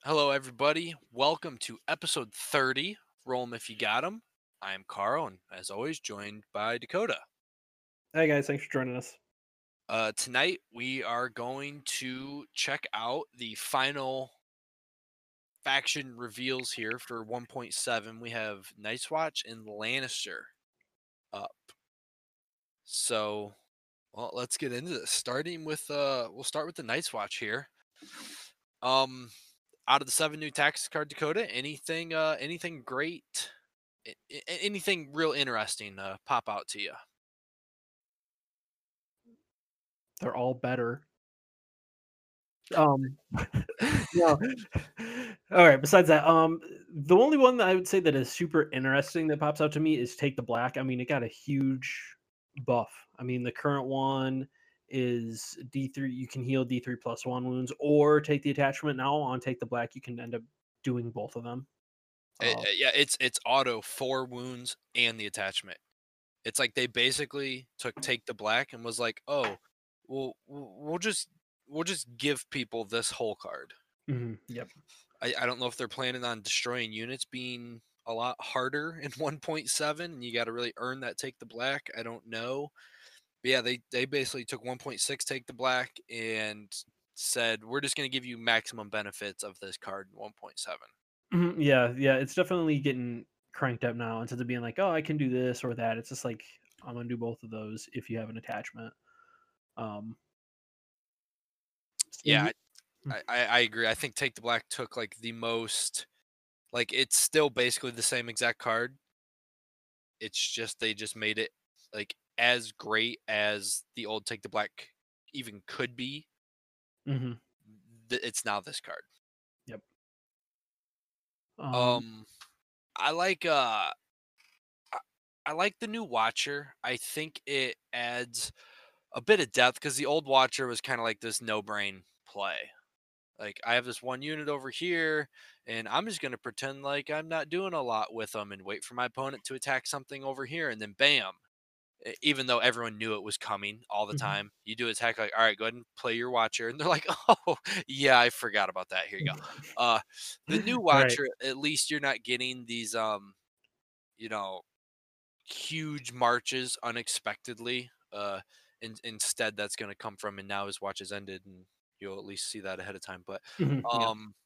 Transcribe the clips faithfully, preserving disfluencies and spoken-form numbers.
Hello, everybody. Welcome to episode thirty. Roll 'em if you got 'em. I am Carl, and as always, joined by Dakota. Hey guys, thanks for joining us. Uh, tonight, we are going to check out the final faction reveals here for one point seven. We have Night's Watch and Lannister up. So, well, let's get into this. Starting with, uh, we'll start with the Night's Watch here. Um, out of the seven new tax card Dakota, anything, uh, anything great? a- a- anything real interesting uh, pop out to you? They're all better. Um, no. All right. Besides that, um, the only one that I would say that is super interesting that pops out to me is Take the Black. I mean, it got a huge buff. I mean, the current one is D three. You can heal D three plus one wounds, or take the attachment. Now on Take the Black, you can end up doing both of them. It, Uh, uh, yeah, it's it's auto four wounds and the attachment. It's like they basically took take the black and was like, oh, well, we'll we'll just we'll just give people this whole card. mhm, yep. I, I don't know if they're planning on destroying units being a lot harder in one point seven, and you got to really earn that take the black. I don't know. But yeah, they they basically took one point six take the black and said we're just going to give you maximum benefits of this card in one point seven. Mhm, yeah, yeah, it's definitely getting cranked up now instead of being like, "Oh, I can do this or that." It's just like, "I'm gonna do both of those if you have an attachment." Um, so Yeah, ye mm, I, I, I agree. I think Take the Black took like the most, like it's still basically the same exact card. It's just they just made it like as great as the old Take the Black even could be. mhm, th- It's now this card. yep. Um, Um, I like uh, I, I like the new Watcher. I think it adds a bit of depth because the old Watcher was kind of like this no brain play. Like I have this one unit over here, and I'm just gonna pretend like I'm not doing a lot with them and wait for my opponent to attack something over here, and then bam. e- Even though everyone knew it was coming all the mhm. time, you do attack like, all right, go ahead and play your Watcher, and they're like, oh yeah, I forgot about that. Here you go. Uh, the new Right. Watcher, at least you're not getting these, um, you know, huge marches unexpectedly. Uh, in, instead, that's going to come from, and now his watch has ended, and you'll at least see that ahead of time. But Mhm, yeah. um,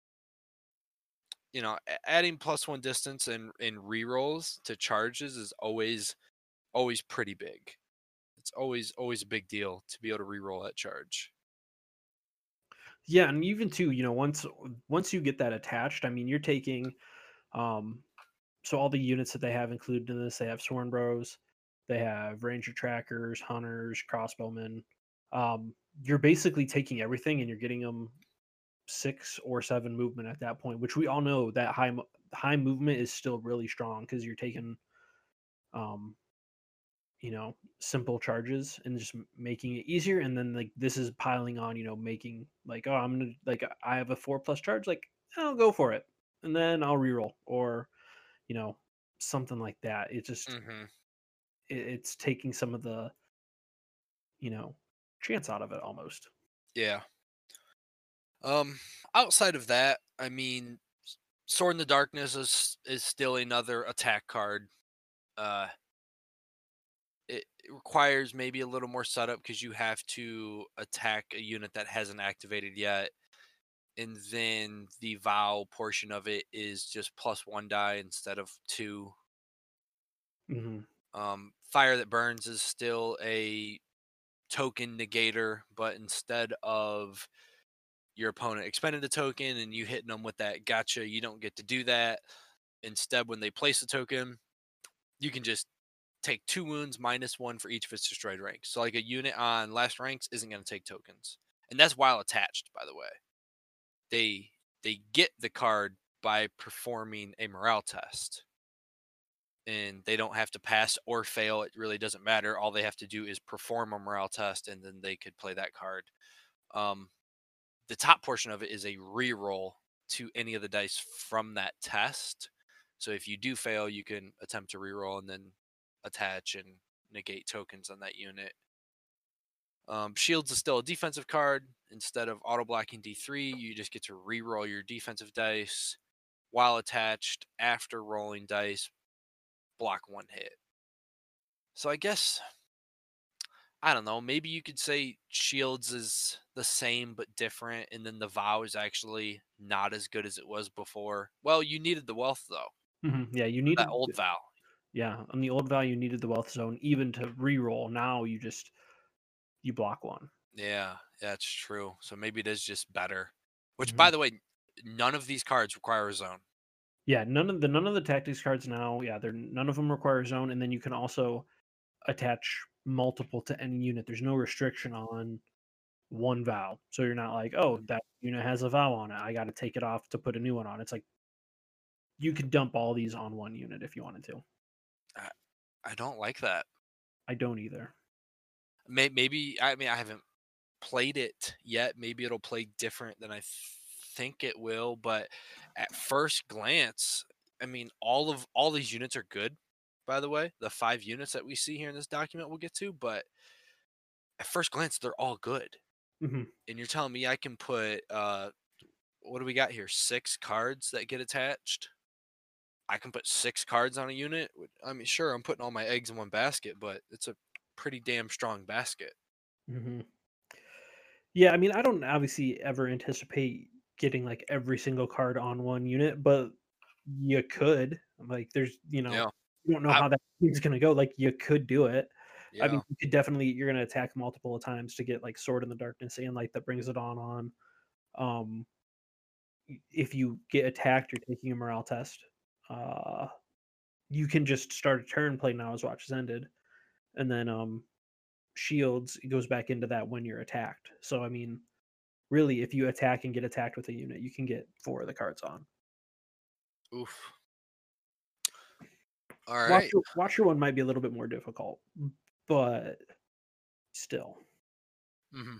you know, a- adding plus one distance and in rerolls to charges is always always pretty big. It's always always a big deal to be able to reroll that charge. Yeah, and even too, you know, once once you get that attached, I mean, you're taking, um so all the units that they have included in this, they have Sworn Bros, they have Ranger Trackers, Hunters, Crossbowmen. Um, you're basically taking everything and you're getting them six or seven movement at that point, which we all know that high mo- high movement is still really strong because you're taking um you know simple charges and just m- making it easier, and then like this is piling on, you know making like, oh, I'm gonna like I have a four plus charge, like I'll go for it and then I'll reroll, or you know something like that. It just Hmm. it, it's taking some of the you know chance out of it almost. Yeah. Um. Outside of that, I mean, Sword in the Darkness is is still another attack card. Uh, it, it requires maybe a little more setup because you have to attack a unit that hasn't activated yet, and then the vow portion of it is just plus one die instead of two. Hmm. Um, Fire that burns is still a token negator, but instead of your opponent expending the token and you hitting them with that gotcha, you don't get to do that. Instead, when they place a token, you can just take two wounds minus one for each of its destroyed ranks. So, like a unit on last ranks isn't going to take tokens, and that's while attached. By the way, they they get the card by performing a morale test, and they don't have to pass or fail. It really doesn't matter. All they have to do is perform a morale test, and then they could play that card. Um, the top portion of it is a reroll to any of the dice from that test. So if you do fail, you can attempt to reroll and then attach and negate tokens on that unit. Um, Shields is still a defensive card. instead of auto blocking D three, you just get to re-roll your defensive dice while attached after rolling dice, block one hit. So I guess I don't know. Maybe you could say Shields is the same but different, and then the Vow is actually not as good as it was before. Well, you needed the wealth though. Mhm, yeah, you That needed old Vow. yeah, on the old value, you needed the wealth zone even to re-roll. Now you just you block one. Yeah, that's true. So maybe it is just better. Which, by Mhm. the way, none of these cards require a zone. Yeah, none of the none of the tactics cards now, yeah, they're none of them require zone, and then you can also attach multiple to any unit. There's no restriction on one vow. So you're not like, "Oh, Mm, that unit has a vow on it. I gotta take it off to put a new one on." It's like you could dump all these on one unit if you wanted to. I, I don't like that. I don't either. May, maybe I mean I haven't played it yet. Maybe it'll play different than I th- think it will. But at first glance, I mean all of all these units are good. By the way, the five units that we see here in this document we'll get to, but at first glance they're all good. Mhm. And you're telling me I can put uh what do we got here? Six cards that get attached. I can put six cards on a unit. I mean, sure, I'm putting all my eggs in one basket, but it's a pretty damn strong basket. Mhm. Yeah, I mean, I don't obviously ever anticipate getting like every single card on one unit, but you could. Like, there's, you know, Yeah. you don't know I how that is going to go. Like, you could do it. I mean, yeah. you could definitely, you're going to attack multiple times to get like Sword in the Darkness and Light that brings it on on. Um, y- if you get attacked, you're taking a morale test. Uh, you can just start a turn, play now as watch has ended, and then um, shields it goes back into that when you're attacked. So I mean, really, if you attack and get attacked with a unit, you can get four of the cards on. Oof. All right. Watcher Watcher one might be a little bit more difficult, but still. hmm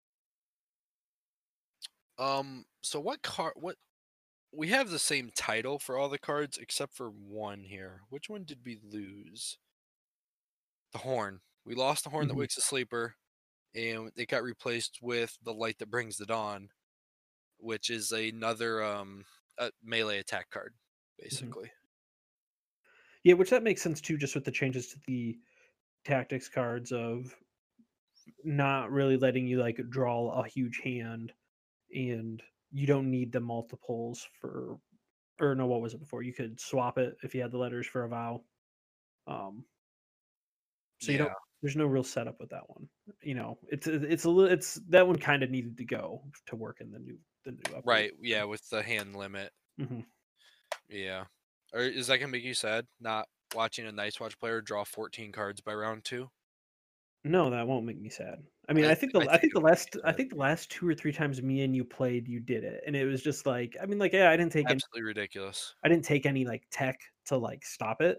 Um. So what card? What we have the same title for all the cards except for one here. Which one did we lose? The horn. We lost the horn that Mhm, wakes a sleeper, and it got replaced with the light that brings the dawn, which is another um a melee attack card, mhm. basically. Yeah, which that makes sense too, just with the changes to the tactics cards of not really letting you like draw a huge hand, and you don't need the multiples for or no, what was it before? You could swap it if you had the letters for a vow. Um, so you don't. Yeah. There's no real setup with that one. You know, it's it's a little. It's that one kind of needed to go to work in the new the new update. Right. Yeah. With the hand limit. Mhm. Yeah. Or is that gonna make you sad not watching a Nice Watch player draw fourteen cards by round two? No, that won't make me sad. I mean, I I th- think the I I think think it the would make last you I sad. think the last two or three times me and you played, you did it, and it was just like I mean, like yeah, I didn't take any Absolutely ridiculous. I didn't take any like tech to like stop it,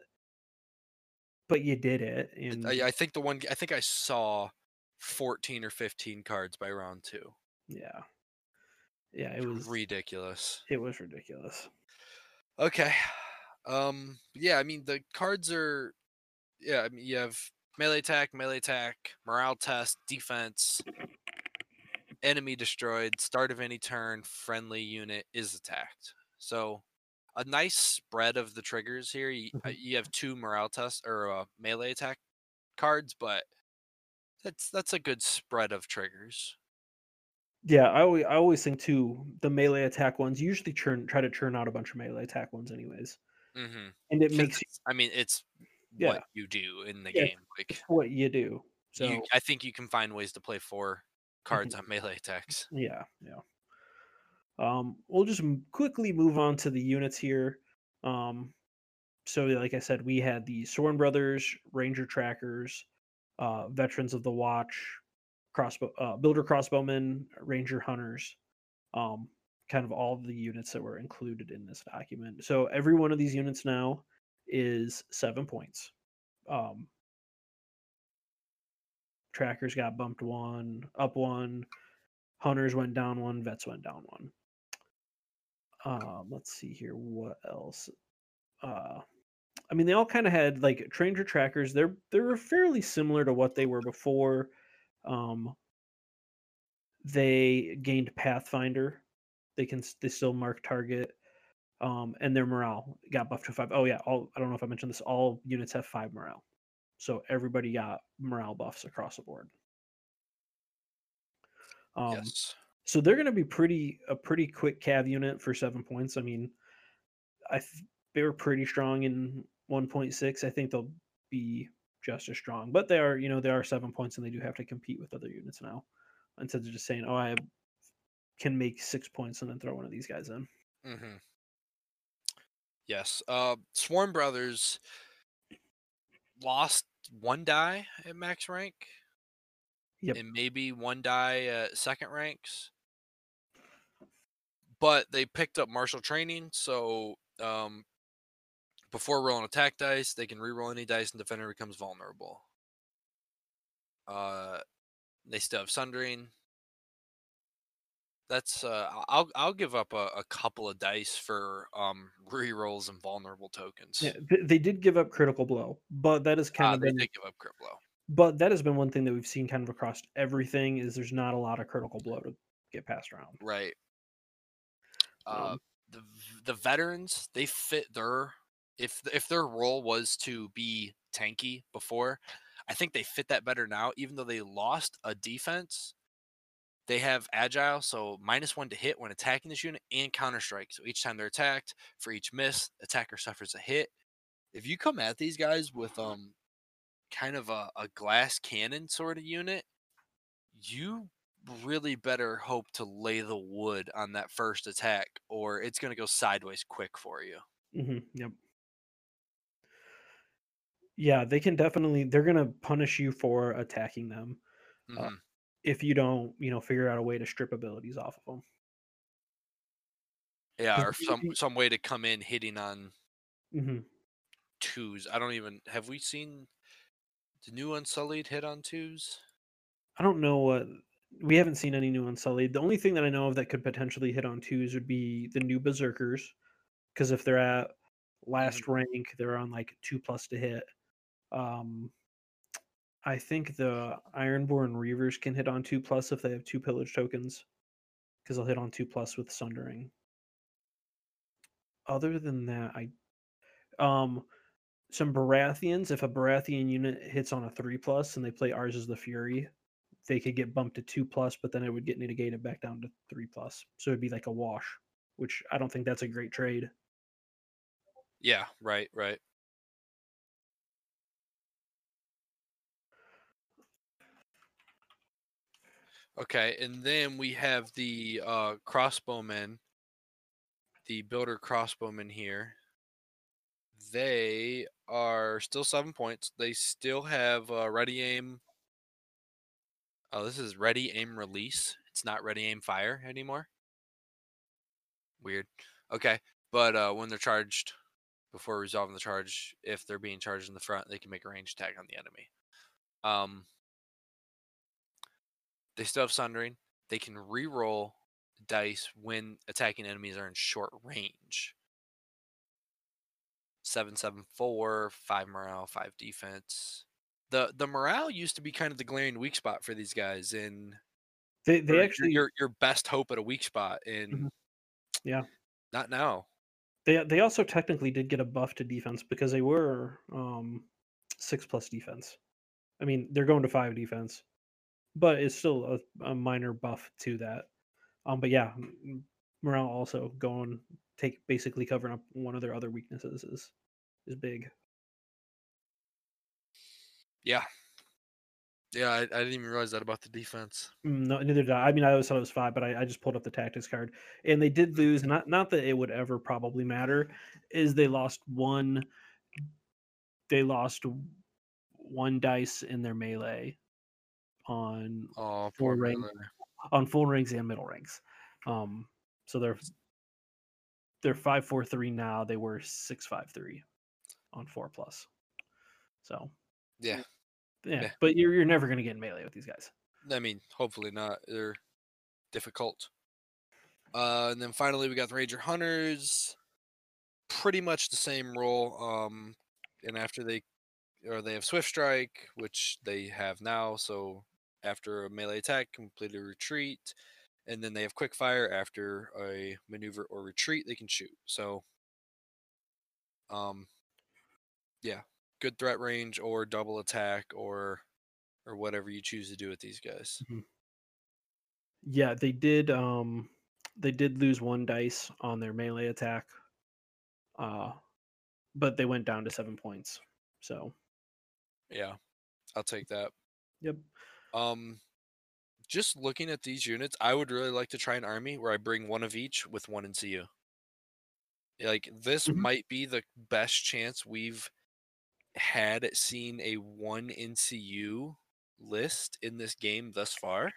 but you did it, It, and I, I think the one I think I saw fourteen or fifteen cards by round two. yeah, yeah, it was Ridiculous. it was ridiculous. Okay. Um. Yeah. I mean the cards are. Yeah. I mean you have melee attack, melee attack, morale test, defense, enemy destroyed, start of any turn, friendly unit is attacked. So a nice spread of the triggers here. You, uh, Mhm. you have two morale test or uh, melee attack cards, but that's that's a good spread of triggers. Yeah, I always I always think too, the melee attack ones usually churn try to churn out a bunch of melee attack ones anyways, Mm-hmm. and it Because makes you it's, I mean, it's yeah what you do in the yeah game. Like it's what you do. you, So I think you can find ways to play four mhm, cards on melee attacks. yeah yeah. Um, we'll just m- quickly move on to the units here. Um, so like I said, we had the Sorn Brothers, Ranger Trackers, uh, Veterans of the Watch, crossbow uh, Builder Crossbowmen, Ranger Hunters. Um, kind of all of the units that were included in this document. So every one of these units now is seven points. Um, trackers got bumped one, up one, hunters went down one, vets went down one. Um, let's see here, what else? Uh, I mean, they all kind of had like Ranger trackers. They're they were fairly similar to what they were before. Um, They gained Pathfinder. They can s- they still mark target. Um, and their morale got buffed to five. Oh yeah, all I don't know if I mentioned this. All units have five morale, so everybody got morale buffs across the board. Um, Yes. so they're going to be pretty a pretty quick cav unit for seven points. I mean, I th- they were pretty strong in one point six. I think they'll be just as strong, but they are you know they are seven points and they do have to compete with other units now instead of just saying, oh, I can make six points and then throw one of these guys in. Hmm. Yes. Uh, Swarm Brothers lost one die at max rank Yep. and maybe one die at second ranks, but they picked up martial training. So um, before rolling attack dice, they can re-roll any dice and defender becomes vulnerable. Uh, they still have sundering. That's uh, I'll I'll give up a, a couple of dice for um re-rolls and vulnerable Yeah, tokens. th- they did give up critical blow, but that has kind Ah, of they been did give up crit blow. but that has been one thing that we've seen kind of across everything is there's not a lot of critical blow to get passed around. Right. Uh, Um, the v- the veterans, they fit their, if if their role was to be tanky before, I think they fit that better now. Even though they lost a defense, they have agile, so minus one to hit when attacking this unit, and counter strike. So each time they're attacked, for each miss, attacker suffers a hit. If you come at these guys with um kind of a, a glass cannon sort of unit, you really better hope to lay the wood on that first attack, or it's going to go sideways quick for you. mhm, yep. Yeah, they can definitely they're gonna punish you for attacking them uh, Hmm. if you don't, you know, figure out a way to strip abilities off of them. Yeah, Because or some some way to come in hitting on mhm. twos. I don't even, have we seen the new Unsullied hit on twos? I don't know what we haven't seen any new Unsullied. The only thing that I know of that could potentially hit on twos would be the new Berserkers, because if they're at last Hmm. rank, they're on like two plus to hit. Um, I think the Ironborn Reavers can hit on two plus if they have two pillage tokens, because they'll hit on two plus with Sundering. Other than that, I um some Baratheons. If a Baratheon unit hits on a three plus and they play ours as the Fury, they could get bumped to two plus, but then it would get negated back down to three plus. So it'd be like a wash, which I don't think that's a great trade. Yeah, right, right. Okay, and then we have the uh, crossbowmen, the builder crossbowmen here. They are still seven points. They still have uh, ready aim. Oh, this is ready aim release. It's not ready aim fire anymore. Weird. Okay, but uh, when they're charged, before resolving the charge, if they're being charged in the front, they can make a range attack on the enemy. Um, they still have sundering. They can re-roll dice when attacking enemies are in short range. Seven, seven, four, five morale, five defense. The the morale used to be kind of the glaring weak spot for these guys in, They or they your actually your, your best hope at a weak spot in, Mhm. Yeah. not now. They they also technically did get a buff to defense because they were um six plus defense. I mean, they're going to five defense, but it's still a, a minor buff to that. Um, but yeah, m- morale also going take basically covering up one of their other weaknesses is is big. Yeah, yeah, I, I didn't even realize that about the defense. Mm, No, neither did I. I mean, I always thought it was five, but I, I just pulled up the tactics card, and they did lose. Not not that it would ever probably matter, is they lost one. They lost one dice in their melee on Oh, poor full rank Miller. on full ranks and middle ranks. Um, so they're they're five four three now. They were six five three on four plus. So Yeah, yeah, yeah. but you're you're never gonna get in melee with these guys. I mean, hopefully not. They're difficult. Uh, and then finally, we got the Ranger Hunters. Pretty much the same role. Um, and after they, or they have Swift Strike, which they have now. So after a melee attack, complete a retreat, and then they have quick fire after a maneuver or retreat. They can shoot. So, um, yeah, good threat range or double attack or or whatever you choose to do with these guys. Mhm. Yeah, they did. Um, they did lose one dice on their melee attack, uh, but they went down to seven points. So, Yeah, I'll take that. yep. Um, just looking at these units, I would really like to try an army where I bring one of each with one N C U. Like this Mhm. might be the best chance we've had at seeing a one N C U list in this game thus far,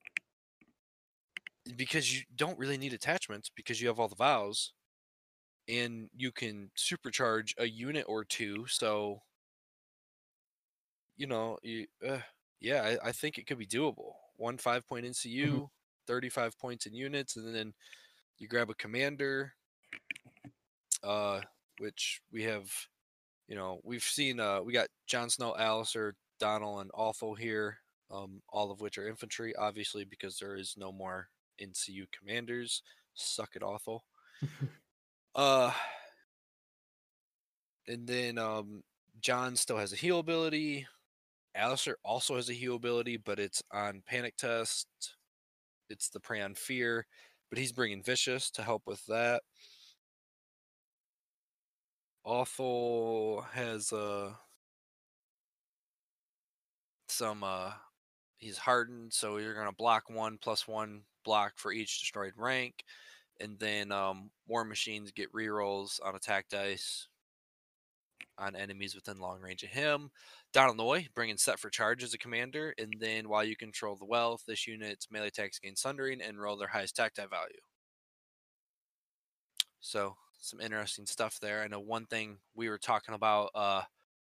because you don't really need attachments because you have all the vows and you can supercharge a unit or two. So, you know, you, uh, yeah, I, I think it could be doable. One five point Mhm. N C U, thirty-five points in units, and then you grab a commander, uh, which we have, you know, we've seen, uh, we got Jon Snow, Alistair, Donald, and Awful here, um, all of which are infantry, obviously, because there is no more N C U commanders. Suck it, Awful. Uh, and then um, John still has a heal ability. Alistair also has a heal ability, but it's on Panic Test. It's the Prey on Fear, but he's bringing Vicious to help with that. Awful has uh, some uh, he's hardened, so you're gonna block one plus one block for each destroyed rank, and then um, War Machines get rerolls on attack dice on enemies within long range of him. Donald Noy bringing Set for Charge as a commander, and then while you control the wealth, this unit's melee attacks gain Sundering and roll their highest attack die value. So some interesting stuff there. I know one thing we were talking about uh,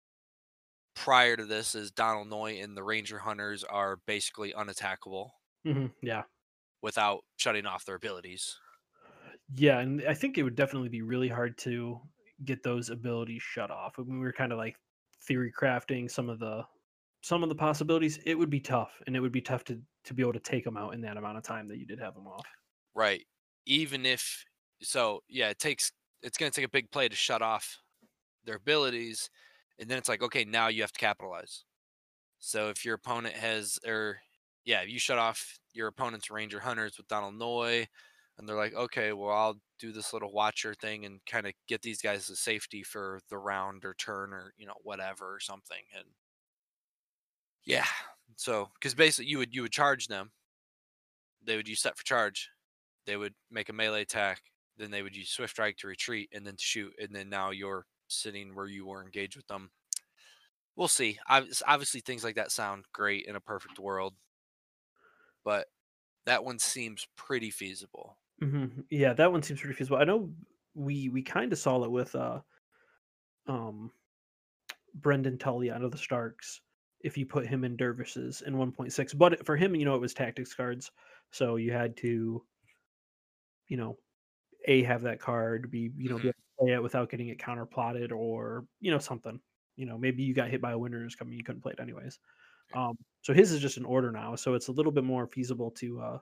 prior to this is Donald Noy and the Ranger Hunters are basically unattackable Mhm. Yeah. without shutting off their abilities. Yeah, and I think it would definitely be really hard to get those abilities shut off. When we were kind of like theory crafting some of the some of the possibilities, it would be tough, and it would be tough to to be able to take them out in that amount of time that you did have them off. Right. Even if so, yeah, it takes it's going to take a big play to shut off their abilities, and then it's like, okay, now you have to capitalize. So if your opponent has, or yeah, you shut off your opponent's Ranger Hunters with Donald Noy, and they're like, okay, well, I'll do this little watcher thing and kind of get these guys to safety for the round or turn or you know whatever or something, and yeah, so because basically you would you would charge them, they would use Set for Charge, they would make a melee attack, then they would use Swift Strike to retreat and then to shoot, and then now you're sitting where you were engaged with them. We'll see. Obviously, things like that sound great in a perfect world, but that one seems pretty feasible. Hmm. Yeah, that one seems pretty feasible. I know we we kind of saw it with uh um Brendan Tully out of the Starks. If you put him in dervishes in one point six, but for him, you know, it was tactics cards, so you had to, you know, a have that card, be you know be Hmm. able to play it without getting it counter plotted, or you know something. You know, maybe you got hit by a winter's coming, you couldn't play it anyways. Um, so his is just an order now, so it's a little bit more feasible to uh,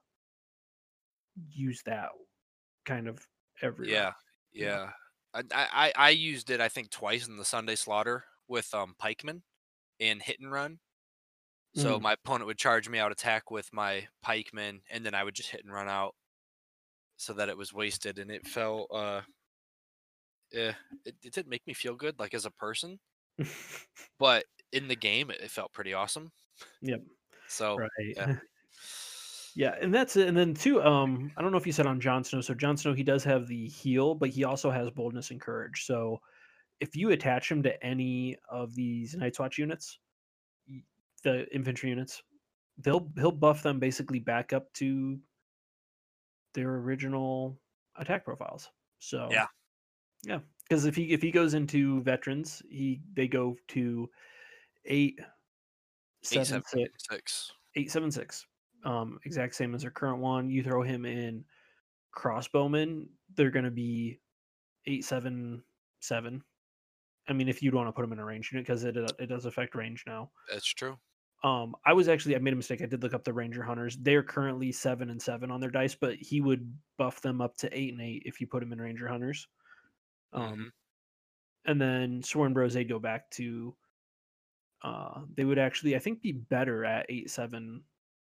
use that kind of every round. Yeah, Yeah. yeah. I, I I used it I think twice in the Sunday Slaughter with um pikemen and hit and run. So Mhm. my opponent would charge me out attack with my pikemen, and then I would just hit and run out so that it was wasted, and it felt uh eh, it, it didn't make me feel good like as a person, but in the game it, it felt pretty awesome. Yep. So Right. yeah. Yeah, and that's it. And then two, um, I don't know if you said on Jon Snow. So Jon Snow, he does have the heal, but he also has boldness and courage. So if you attach him to any of these Night's Watch units, y- the infantry units, they'll he'll buff them basically back up to their original attack profiles. So Yeah. yeah, because if he if he goes into veterans, he they go to eight Eight seven seven six six. eight seven six, um, exact same as their current one. You throw him in crossbowmen, they're going to be eight seven seven. I mean, if you'd want to put them in a range unit, because it uh, it does affect range now. That's true. Um, I was actually I made a mistake. I did look up the Ranger Hunters. They're currently seven and seven on their dice, but he would buff them up to eight and eight if you put him in Ranger Hunters. Um, Hmm. and then Sworn Bros they go back to uh they would actually I think be better at eight seven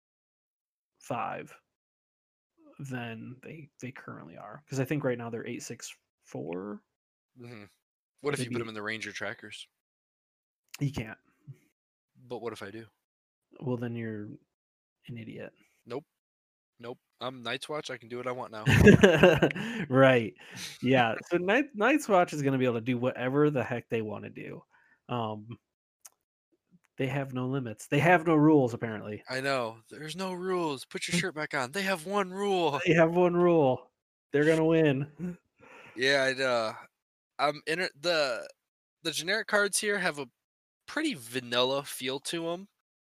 five than they they currently are because I think right now they're eight six four. Hmm. What So if they'd you put be them in the Ranger trackers? you can't. But what if I do? Well, then you're an idiot. Nope. Nope. I'm Night's Watch. I can do what I want now. Right. Yeah. So Night Night's Watch is going to be able to do whatever the heck they want to do. Um, they have no limits. They have no rules. Apparently, I know. There's no rules. Put your shirt back on. They have one rule. they have one rule. They're going to win. Yeah, I'd, uh, I'm in it. The the generic cards here have a pretty vanilla feel to them.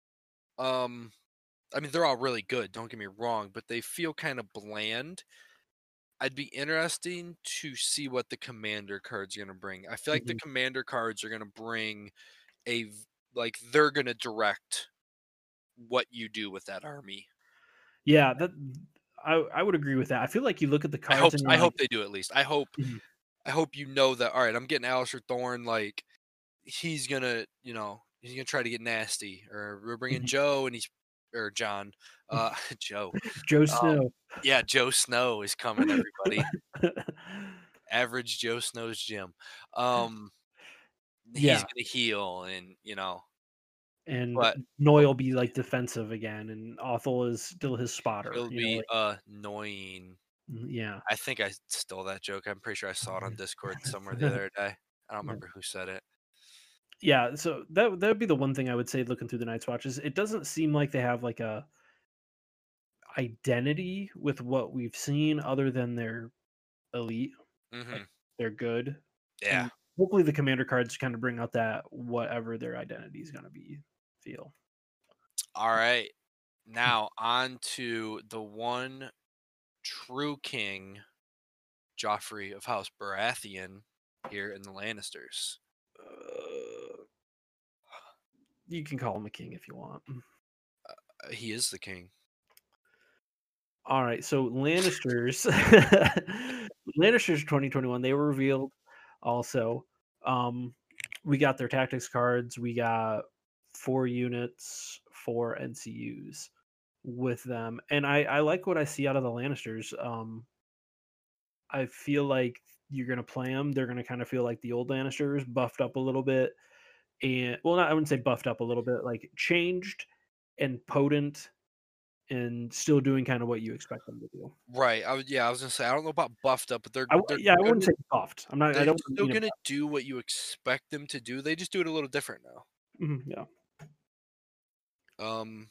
Um, I mean, they're all really good. Don't get me wrong, but they feel kind of bland. I'd be interesting to see what the commander cards are gonna bring. I feel like the Mhm. commander cards are gonna bring a v- like they're gonna direct what you do with that army. Yeah, that I I would agree with that. I feel like you look at the I cards hope and you're I like, hope they do at least. I hope mhm, I hope you know that. All right, I'm getting Alistair Thorne. Like he's gonna, you know, he's gonna try to get nasty. Or we're bringing mhm. Joe and he's or John, uh, Joe. Joe Um, Snow. yeah, Joe Snow is coming. Everybody, average Joe Snow's gym. Um, he's Yeah, gonna heal, and you know, and but Noy but will be like defensive again, and Othel is still his spotter. he'll You know, be like annoying. mm, yeah. I think I stole that joke. I'm pretty sure I saw it on Discord somewhere the other day. I don't Yeah. remember who said it. Yeah, so that that would be the one thing I would say looking through the Night's Watch is it doesn't seem like they have like a identity with what we've seen other than they're elite, like Hmm. they're good, Yeah. and hopefully the commander cards kind of bring out that whatever their identity is going to be feel. All right. Now on to the one true king, Joffrey of House Baratheon, here in the Lannisters. Uh, you can call him a king if you want. Uh, he is the king. All right, so Lannisters, Lannisters twenty twenty-one, they were revealed also. Um, we got their tactics cards. We got four units, four N C Us with them, and I I like what I see out of the Lannisters. Um, I feel like you're gonna play them. They're gonna kind of feel like the old Lannisters, buffed up a little bit, and well, not I wouldn't say buffed up a little bit, like changed and potent, and still doing kind of what you expect them to do. Right. I was yeah, I was gonna say I don't know about buffed up, but they're I w they're yeah, I wouldn't gonna say soft. I'm not I they're don't still mean it gonna do what you expect them to do. They just do it a little different now. mhm, yeah. Um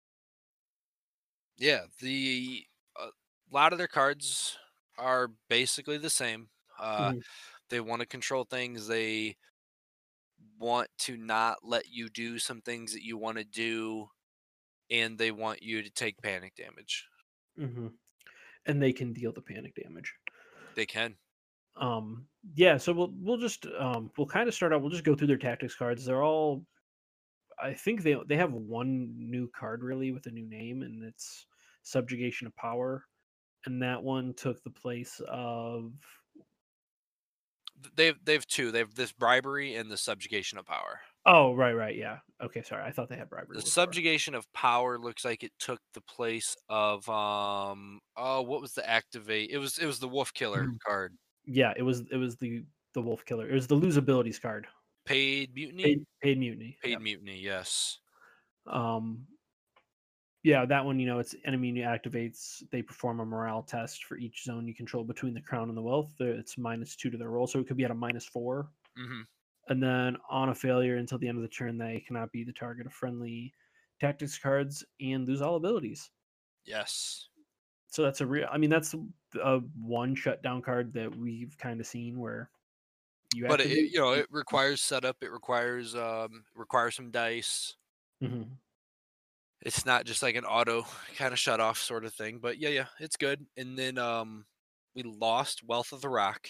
yeah, the a lot of their cards are basically the same. Uh Mhm, they want to control things. They want to not let you do some things that you want to do, and they want you to take panic damage. mhm, and they can deal the panic damage. They can. Um, yeah, so we'll we'll just, um, we'll kinda start out we'll just go through their tactics cards. They're all I think they they have one new card really with a new name, and it's Subjugation of Power, and that one took the place of They've they've two. They've this bribery and the subjugation of power. oh, right, right, yeah. Okay, sorry, I thought they had Bribery The before. subjugation of power looks like it took the place of um oh what was the activate? It was it was the wolf killer Mhm. card. Yeah, it was it was the the Wolf Killer. It was the Lose Abilities card. Paid mutiny? Paid Paid Mutiny, Paid yep. mutiny, yes. Um, yeah, that one, you know, it's enemy activates. They perform a morale test for each zone you control between the crown and the wealth. There- It's minus two to their roll, so it could be at a minus four. Hmm. And then on a failure until the end of the turn, they cannot be the target of friendly tactics cards and lose all abilities. Yes. So that's a real. I mean, that's a one shutdown card that we've kind of seen where you But it, activate. you know, it requires setup, it requires um requires some dice. Mhm. It's not just like an auto kind of shut off sort of thing. But yeah, yeah, it's good. And then um we lost Wealth of the Rock.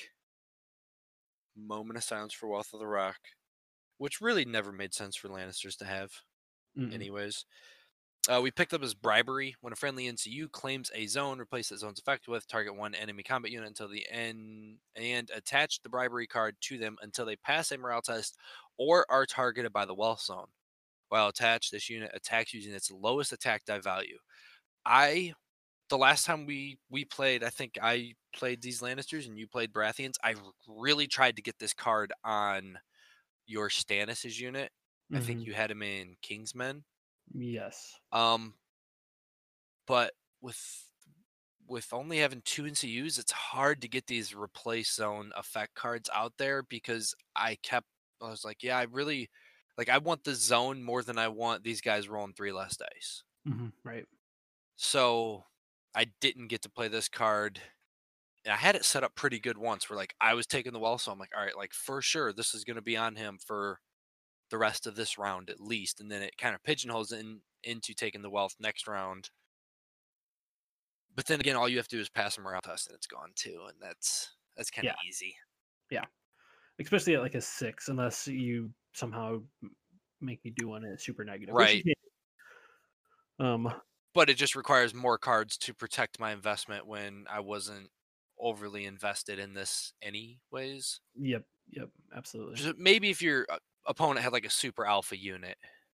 Moment of silence for Wealth of the Rock, which really never made sense for Lannisters to have. Mm-mm. anyways. Uh, we picked up as bribery. When a friendly N C U claims a zone, replace that zone's effect with target one enemy combat unit until the end and attach the bribery card to them until they pass a morale test or are targeted by the wealth zone. While attached, this unit attacks using its lowest attack die value. I the last time we we played, I think I played these Lannisters and you played Baratheons. I really tried to get this card on your Stannis' unit. I think Mm-hmm. you had him in Kingsmen. Yes. Um, but with with only having two N C Us, it's hard to get these replace zone effect cards out there because I kept I was like, yeah, I really like I want the zone more than I want these guys rolling three less dice. Mm-hmm. Right. So I didn't get to play this card. And I had it set up pretty good once where like I was taking the well, so I'm like, all right, like for sure this is gonna be on him for the rest of this round at least. And then it kind of pigeonholes in into taking the wealth next round. But then again, all you have to do is pass a morale test and it's gone too, and that's that's kind of Yeah. easy. Yeah. Especially at like a six, unless you somehow m- make me do one at super negative, which you Right. can. Um. But it just requires more cards to protect my investment when I wasn't overly invested in this anyways. Yep. Yep. Absolutely. So maybe if your uh, opponent had like a super alpha unit,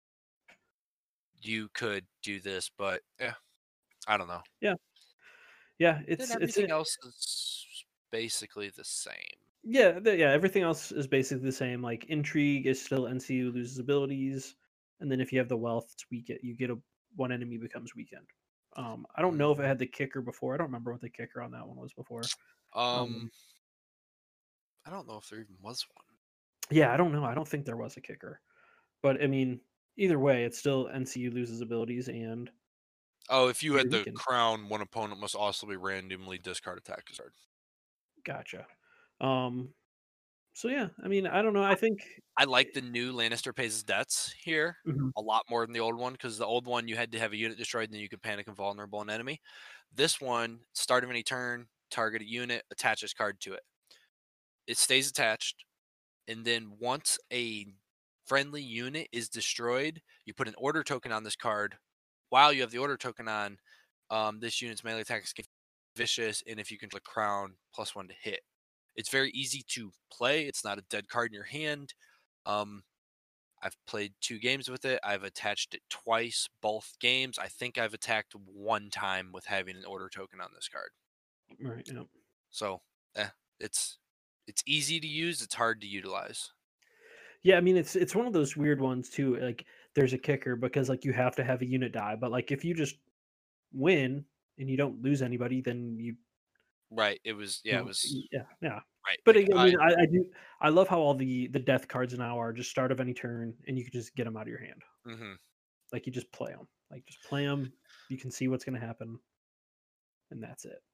you could do this, but yeah, I don't know. Yeah. Yeah. Then It's it's everything a, else is basically the same. yeah, the, yeah. Everything else is basically the same. Like intrigue is still N C U loses abilities, and then if you have the wealth, it's weak. You get a one enemy becomes weakened. Um. I don't know if it Mm, had the kicker before. I don't remember what the kicker on that one was before. Um, Um. I don't know if there even was one. Yeah. I don't know. I don't think there was a kicker. But I mean, either way, it's still N C U loses abilities and Oh, if you you're had the weakened. crown, one opponent must also be randomly discard attack card. Gotcha. Um. So yeah, I mean, I don't know. I think. I like the new Lannister pays his debts here Mhm. a lot more than the old one because the old one you had to have a unit destroyed and then you could panic and vulnerable an enemy. This one, start of any turn, target a unit, attach this card to it. It stays attached, and then once a friendly unit is destroyed, you put an order token on this card. While you have the order token on, um, this unit's melee attacks get vicious, and if you control the crown, plus one to hit. It's very easy to play. It's not a dead card in your hand. Um, I've played two games with it. I've attached it twice, both games. I think I've attacked one time with having an order token on this card. Right. Yeah. So, eh, it's it's easy to use. It's hard to utilize. Yeah. I mean, it's it's one of those weird ones too. Like, there's a kicker because like you have to have a unit die, but like if you just win and you don't lose anybody, then you Right. It was. you Yeah. It know was. y- yeah yeah. Right. But Like again, I I. mean, I, I do I love how all the the death cards now are just start of any turn and you can just get them out of your hand. hmm Like you just play them. Like just play them. You can see what's going to happen, and that's it.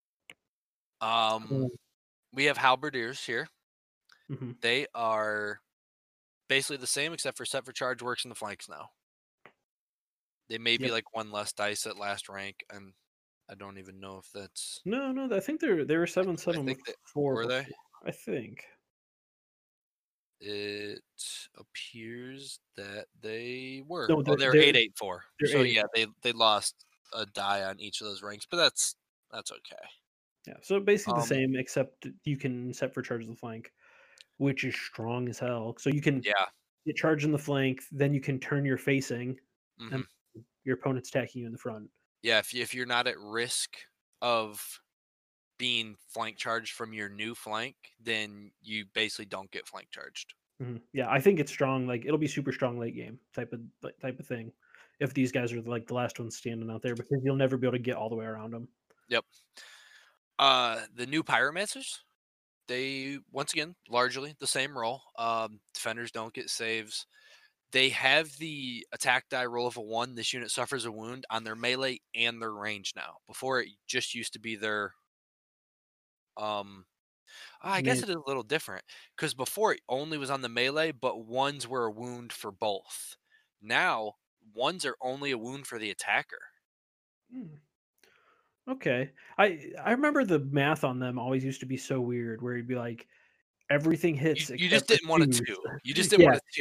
Um. We have halberdiers here. Mm-hmm. They are basically the same except for set for charge works in the flanks now. They may be Yep. like one less dice at last rank, and I don't even know if that's. No, no, I think they're they were I, seven I seven think that before were they. before. I think. It appears that they were. No, Oh, they're they were they're eight eight four. they're So eight eight yeah, four. they they lost a die on each of those ranks, but that's that's okay. Yeah, so basically the Um, same, except you can set for charge of the flank, which is strong as hell. So you can yeah. get charged in the flank, then you can turn your facing, and hmm your opponent's attacking you in the front. Yeah, if you, if you're not at risk of being flank charged from your new flank, then you basically don't get flank charged. Mhm. Yeah, I think it's strong. Like it'll be super strong late game type of like, type of thing. If these guys are like the last ones standing out there, because you'll never be able to get all the way around them. Yep. Uh, the new pyromancers, they once again largely the same role. Um, defenders don't get saves. They have the attack die roll of a one. This unit suffers a wound on their melee and their range now. Before it just used to be their um I guess Man, it is a little different because before it only was on the melee, but ones were a wound for both. Now ones are only a wound for the attacker. hmm, okay. I I remember the math on them always used to be so weird, where you'd be like everything You hits you just except for didn't want a twos. two. You just didn't Yeah, want a two.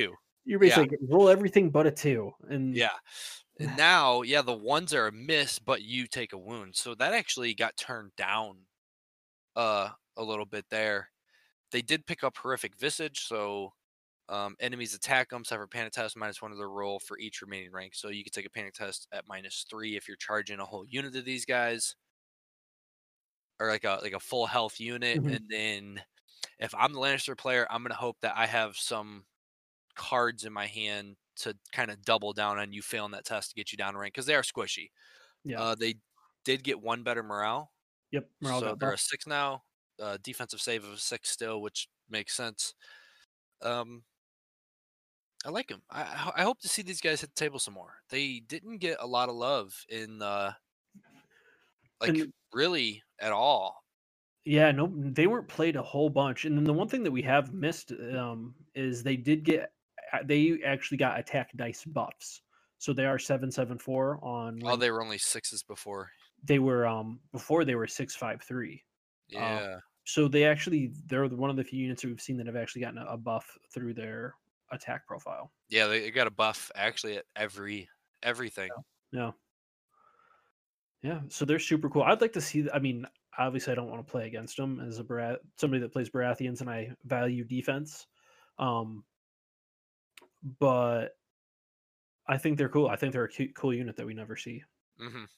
You're Yeah, basically like, roll everything but a two, and yeah. And now, yeah, the ones are a miss, but you take a wound. So that actually got turned down uh a little bit there. They did pick up horrific visage, so um, enemies attack them, suffer panic test minus one of their roll for each remaining rank. So you can take a panic test at minus three if you're charging a whole unit of these guys, or like a like a full health unit. Mhm. And then if I'm the Lannister player, I'm gonna hope that I have some cards in my hand to kind of double down on you failing that test to get you down to rank because they are squishy. Yeah. Uh, they did get one better morale, Yep, morale so got they're a buffed. six now. Uh, defensive save of a six still, which makes sense. Um, I like them. I, I I hope to see these guys hit the table some more. They didn't get a lot of love in uh, like And really at all. yeah, no, they weren't played a whole bunch. And then the one thing that we have missed um, is they did get a- they actually got attack dice buffs. So they are seven seven four on Oh, rank. they were only sixes before. They were um before they were six five three. Uh, Yeah, so they actually they're the- one of the few units that we've seen that have actually gotten a, a buff through their attack profile. yeah, they, they got a buff actually at every everything. Yeah. Yeah, so they're super cool. I'd like to see. I mean, obviously, I don't want to play against them as a Barath- somebody that plays Baratheons, and I value defense. Um, but I think they're cool. I think they're a cu- cool unit that we never see. Hmm.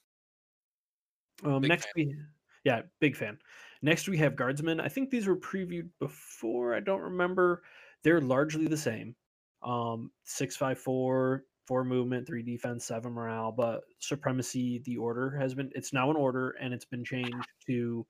Um, Big next fan. we, yeah, big fan. Next we have Guardsmen. I think these were previewed before. I don't remember. They're largely the same. Um, six five four, four movement, three defense, seven morale. But supremacy, the order has been. It's now an order, and it's been changed to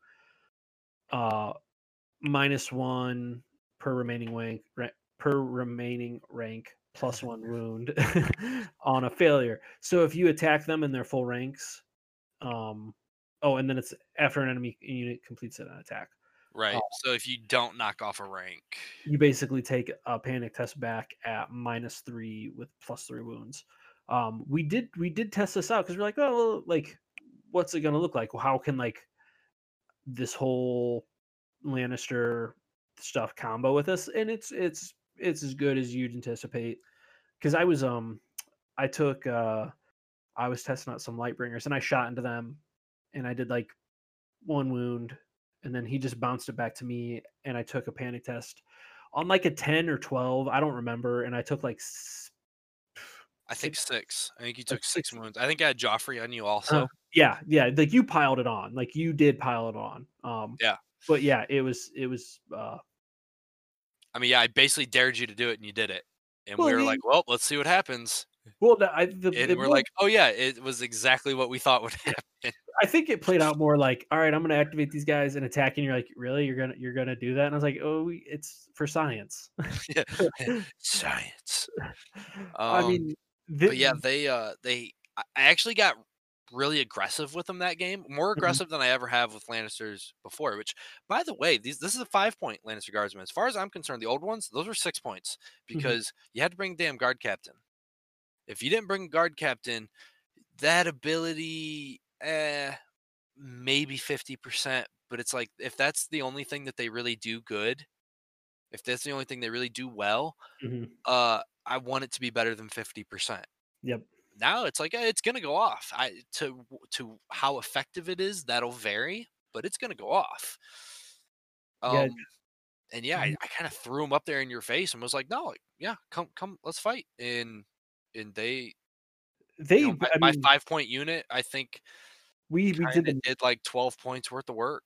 uh minus one per remaining rank ra- per remaining rank plus one wound on a failure. So if you attack them in their full ranks, um, oh, and then it's after an enemy unit completes an attack. Uh, Right. So if you don't knock off a rank, you basically take a panic test back at minus three with plus three wounds. Um, we did we did test this out because we're like, oh, well, like, what's it gonna look like? Well, how can like this whole Lannister stuff combo with us? And it's it's it's as good as you'd anticipate. Because I was um I took uh I was testing out some Lightbringers and I shot into them and I did like one wound, and then he just bounced it back to me, and I took a panic test on like a ten or twelve, I don't remember, and I took like s- I think six, six. I think you like took six six. wounds. I think I had Joffrey on you Uh, also. yeah, yeah, like you piled it on, like you did pile it on. Um, Yeah. but yeah, it was it was. Uh, I mean, yeah, I basically dared you to do it and you did it. And well, we I were mean, like, well, let's see what happens. well, the, I the, And it we're more. like, oh yeah, it was exactly what we thought would happen. I think it played out more like, all right, I'm going to activate these guys and attack, and you're like, really, you're gonna you're gonna do that? And I was like, oh, we, it's for science. Yeah. Science. I Um, mean, but the, yeah, they uh they I I actually got really aggressive with them that game, more mhm, aggressive than I ever have with Lannisters before. Which, by the way, these this is a five point Lannister Guardsman. As far as I'm concerned, the old ones those were six points mhm, because you had to bring damn guard captain. If you didn't bring a guard captain, that ability, eh, maybe fifty percent. But it's like if that's the only thing that they really do good, if that's the only thing they really do well, mhm. uh, I want it to be better than fifty percent. Yep. Now it's like, eh, it's gonna go off. I to to how effective it is, that'll vary, but it's gonna go off. Yeah. Um, and yeah, I, I kind of threw them up there in your face and was like, no, like, yeah, come come, let's fight. And and they, you know, They my, I my mean, five point unit, I think, we we kind did of the did like twelve points worth of work.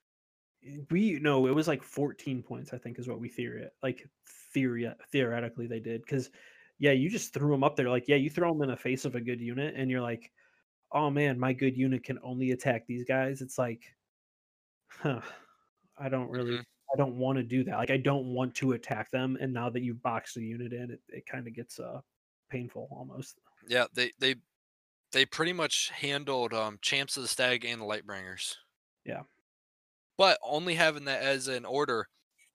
we no, it was like fourteen points, I think, is what we theory like theory theoretically they did. Because yeah, you just threw them up there, like, yeah, you throw them in the face of a good unit, and you're like, "Oh, man, my good unit can only attack these guys." It's like, "Huh, I don't really Hmm. I don't wanna do that." Like, I don't want to attack them, and now that you've boxed the unit in, it it kinda gets, uh, painful almost. Yeah, they they they pretty much handled um Champs of the Stag and the Lightbringers, Yeah, but only having that as an order,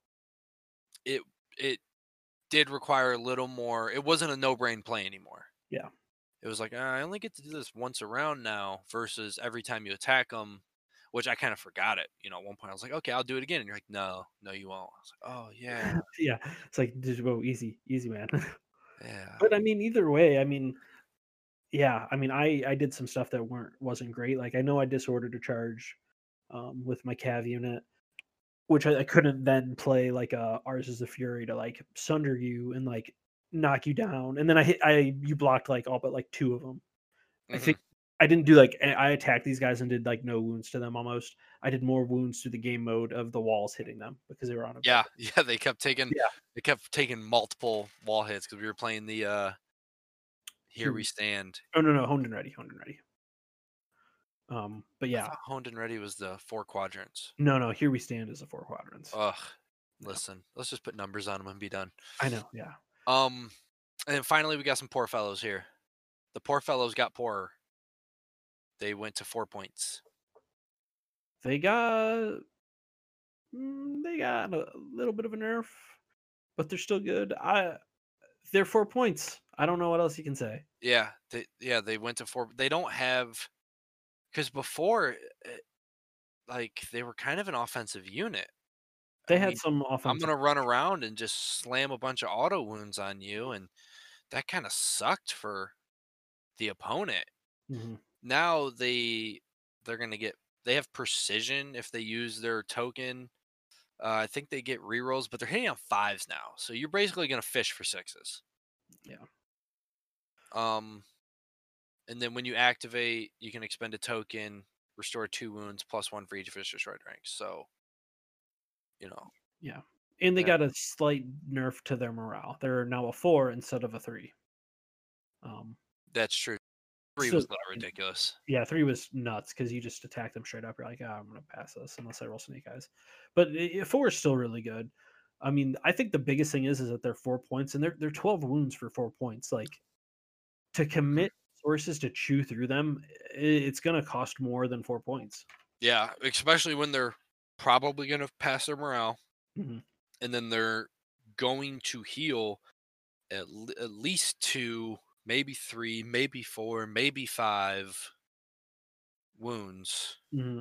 it it did require a little more. It wasn't a no brain play anymore. yeah. It was like, "Uh, I only get to do this once around now versus every time you attack them," which I kind of forgot it. You know, at one point I was like, okay, I'll do it again. And you're like, no, no, you won't. I was like, oh, yeah. Yeah, it's like, just, "Whoa, easy, easy, man." Yeah. But I mean, either way, I mean, yeah, I mean, I I did some stuff that weren't wasn't great. Like I know I disordered a charge um, with my cav unit, which I, I couldn't then play like uh, ours is the fury to like sunder you and like knock you down, and then I hit I you blocked like all but like two of them. I Hmm. think I didn't do like a- I attacked these guys and did like no wounds to them almost. I did more wounds to the game mode of the walls hitting them because they were on Yeah, objective. yeah. They kept taking Yeah, they kept taking multiple wall hits because we were playing the uh Here here We we. Stand. Oh no no honed and ready honed and ready. Um, but I yeah, thought Honed and Ready was the four quadrants. no no here we stand is the four quadrants. Ugh. Yeah, Listen, let's just put numbers on them and be done. I know. Yeah, Um, and then finally we got some poor fellows here. The poor fellows got poorer. They went to four points. they got mm, they got a little bit of a nerf, but they're still good. I they're four points. I don't know what else you can say. Yeah, they yeah they went to four. They don't have because before, eh, like they were kind of an offensive unit. I They had mean, some I'm offensive. gonna run around and just slam a bunch of auto wounds on you, and that kind of sucked for the opponent. Mhm, Now they they're gonna get they have precision if they use their token. Uh, I think they get rerolls, but they're hitting on fives now, so you're basically gonna fish for sixes. yeah. Um, and then when you activate, you can expend a token, restore two wounds plus one for each fish destroyed rank. So you know, Yeah, and they yeah, got a slight nerf to their morale. They're now a four instead of a three. Um, that's true. Three so was a little ridiculous. yeah, three was nuts because you just attack them straight up. You're like, "Ah, I'm gonna pass this unless I roll snake eyes." But i- i- four is still really good. I mean, I think the biggest thing is is that they're four points and they're they're twelve wounds for four points. Like to Mhm. commit sources to chew through them, i- it's gonna cost more than four points. Yeah, especially when they're probably gonna pass their morale, Mhm, and then they're going to heal at, le- at least two, maybe three, maybe four, maybe five wounds. mhm.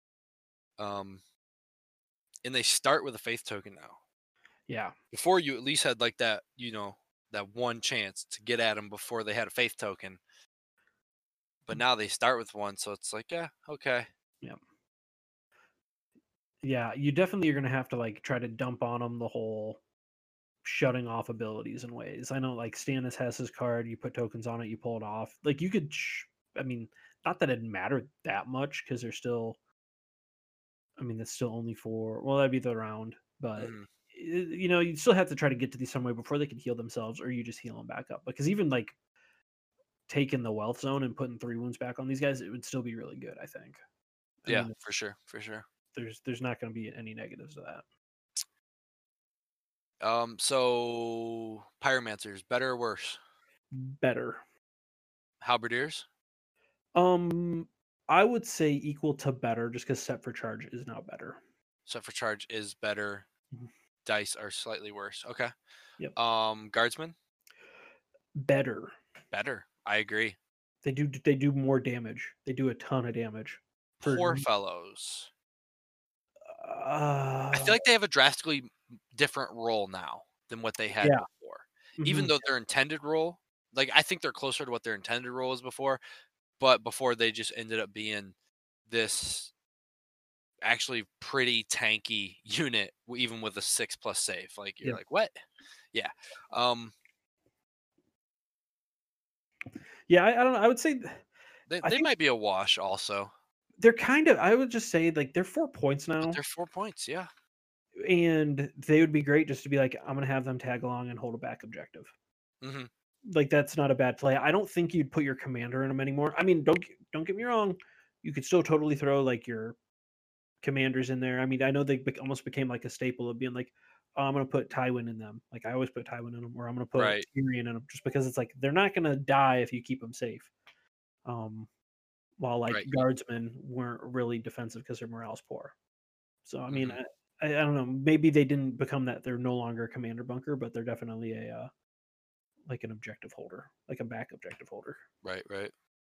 Um, and they start with a faith token now. Yeah. Before you at least had like that, you know, that one chance to get at them before they had a faith token. But now they start with one, so it's like, yeah, okay. Yeah. Yeah, you definitely are gonna have to like try to dump on them the whole shutting off abilities in ways. I know like Stannis has his card, you put tokens on it, you pull it off. Like you could sh- I mean, not that it mattered that much because they're still I mean, that's still only for well, that'd be the round, but Mhm. y- you know, you still have to try to get to these some way before they can heal themselves, or you just heal them back up. Because even like taking the wealth zone and putting three wounds back on these guys, it would still be really good. I think. I Yeah, mean, for sure, for sure. there's there's not going to be any negatives to that. Um, so pyromancers, better or worse? Better. Halberdiers, Um, I would say equal to better, just because set for charge is now better. set for charge is better. Mhm. Dice are slightly worse. Okay. Yep, Um, guardsmen, better. better. I agree. They do they do more damage. They do a ton of damage. For Poor fellows. I uh, feel like they have a drastically different role now than what they had yeah, before. Even mhm, though their intended role, like I think they're closer to what their intended role was before, but before they just ended up being this actually pretty tanky unit, w- even with a six plus save. Like you're yeah, like, what? Yeah. Um, yeah. I, I don't know. I would say th- they I they think might be a wash also, they're kind of. I would just say like they're four points but now, they're four points. Yeah. and they would be great just to be like I'm gonna have them tag along and hold a back objective. Hmm. Like that's not a bad play. I don't think you'd put your commander in them anymore. I mean, don't g- don't get me wrong. You could still totally throw like your commanders in there. I mean, I know they bec almost became like a staple of being like, "Oh, I'm gonna put Tywin in them." Like I always put Tywin in them, or I'm gonna put Right. Tyrion in them, just because it's like they're not gonna die if you keep them safe. Um, while like Right. guardsmen weren't really defensive because their morale's poor. So I mean, Hmm. I, I I don't know. Maybe they didn't become that. They're no longer a commander bunker, but they're definitely a uh, like an objective holder, like a back objective holder. Right. Right.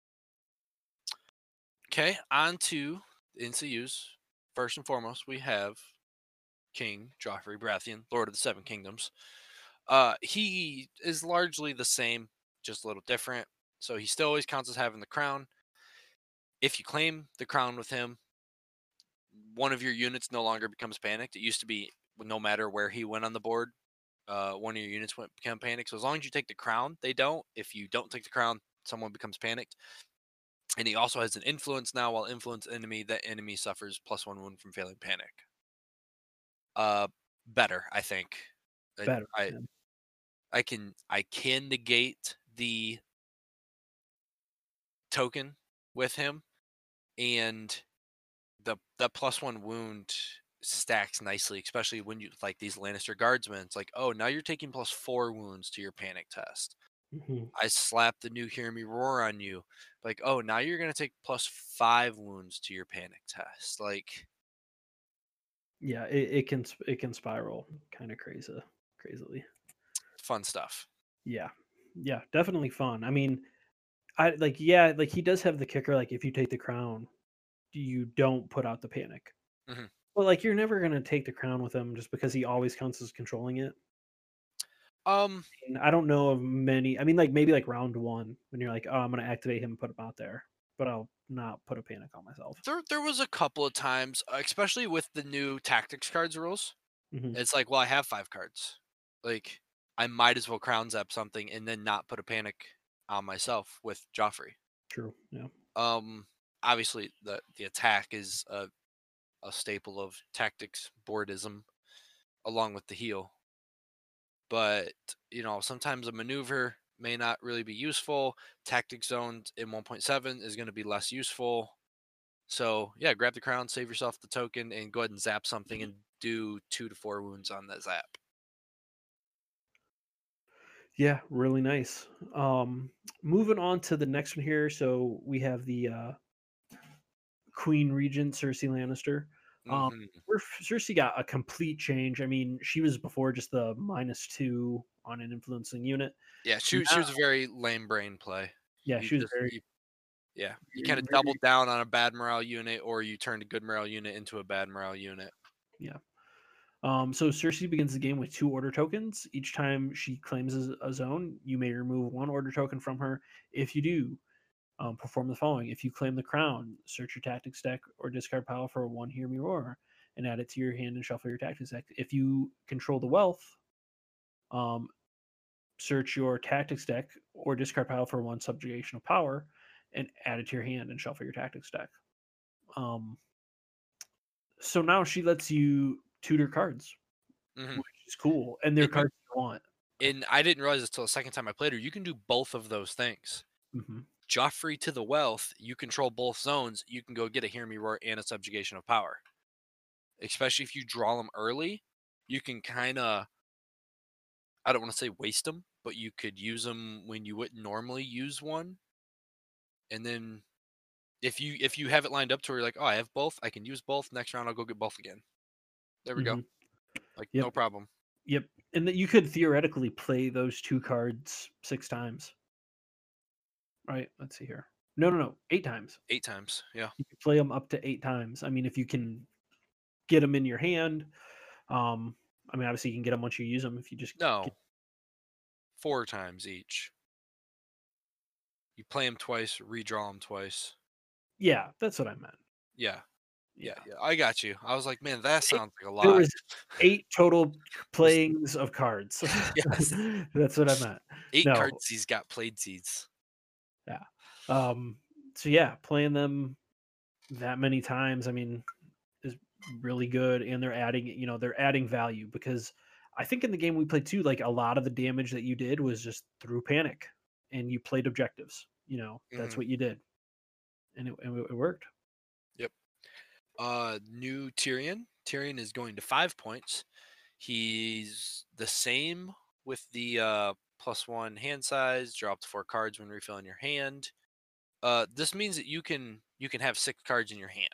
Okay. On to the N C Us. First and foremost, we have King Joffrey Baratheon, Lord of the Seven Kingdoms. Uh, he is largely the same, just a little different. So he still always counts as having the crown. If you claim the crown with him, one of your units no longer becomes panicked. It used to be no matter where he went on the board, uh, one of your units went become panicked. So as long as you take the crown, they don't. If you don't take the crown, someone becomes panicked. And he also has an influence now. While influence enemy, that enemy suffers plus one wound from failing panic. Uh, better, I think. I, Better. I Yeah. I can I can negate the token with him, and the the plus one wound stacks nicely, especially when you like these Lannister guardsmen. It's like, oh, now you're taking plus four wounds to your panic test. Mhm. I slap the new Hear Me Roar on you. Like, oh, now you're gonna take plus five wounds to your panic test. Like, Yeah, it, it can sp- it can spiral kind of crazy, crazily. fun stuff. Yeah, yeah, definitely fun. I mean, I like yeah, like he does have the kicker. Like if you take the crown, you don't put out the panic. hmm But like you're never gonna take the crown with him just because he always counts as controlling it. Um, And I don't know of many. I mean, like maybe like round one when you're like, oh, I'm gonna activate him and put him out there, but I'll not put a panic on myself. there there was a couple of times, uh, especially with the new tactics cards rules. Hmm. It's like, well, I have five cards. Like, I might as well crown zap something and then not put a panic on myself with Joffrey. True. Yeah. Um, obviously the the attack is a, a staple of tactics boardism along with the heal. But you know, sometimes a maneuver may not really be useful. Tactic zones in one point seven is going to be less useful. So yeah, grab the crown, save yourself the token, and go ahead and zap something and do two to four wounds on that zap. Yeah, really nice. Um, moving on to the next one here. So we have the uh, Queen Regent Cersei Lannister. Um, hmm where F- Cersei got a complete change. I mean, she was before just the minus two on an influencing unit. Yeah, she was- she Now, was a very lame brain play. yeah, You she was just very, you yeah, you very, kind of very, doubled down on a bad morale unit, or you turned a good morale unit into a bad morale unit. yeah. Um, so Cersei begins the game with two order tokens. Each time she claims a a zone, you may remove one order token from her. If you do, um, perform the following. If you claim the crown, search your tactics deck or discard pile for one Hear Me Roar and add it to your hand and shuffle your tactics deck. If you control the wealth, um, search your tactics deck or discard pile for one subjugation of power and add it to your hand and shuffle your tactics deck. Um, so now she lets you tutor cards, hmm which is cool, and they're And you cards you want. and I didn't realize this till the second time I played her. You can do both of those things. Hmm. Joffrey to the wealth, you control both zones. You can go get a Hear Me Roar and a Subjugation of Power. Especially if you draw them early, you can kind of, I don't want to say waste them, but you could use them when you wouldn't normally use one. And then if you if you have it lined up to where you're like, oh, I have both, I can use both. Next round, I'll go get both again. There we go. Hmm. Like Yep. no problem. Yep. And that you could theoretically play those two cards six times. Right? Let's see here. No, no, no. Eight times. Eight times. Yeah. You can play them up to eight times. I mean, if you can get them in your hand, um, I mean, obviously you can get them once you use them. If you just get, No, four times each. You play them twice, redraw them twice. yeah, that's what I meant. Yeah. Yeah, Yeah. yeah, I got you. I was like, man, that Eight, sounds like a there lot. was eight total Just playings of cards. yes, That's what I meant. eight No, cards he's got played seeds. yeah. Um, so yeah, playing them that many times, I mean, is really good, and they're adding, you know, they're adding value because I think in the game we played too, like a lot of the damage that you did was just through panic, and you played objectives. You know, that's Mhm. what you did, and it, and it worked. Yep. Uh, new Tyrion. Tyrion is going to five points. He's the same with the uh, plus one hand size. Draw up to four cards when refilling your hand. Uh, this means that you can you can have six cards in your hand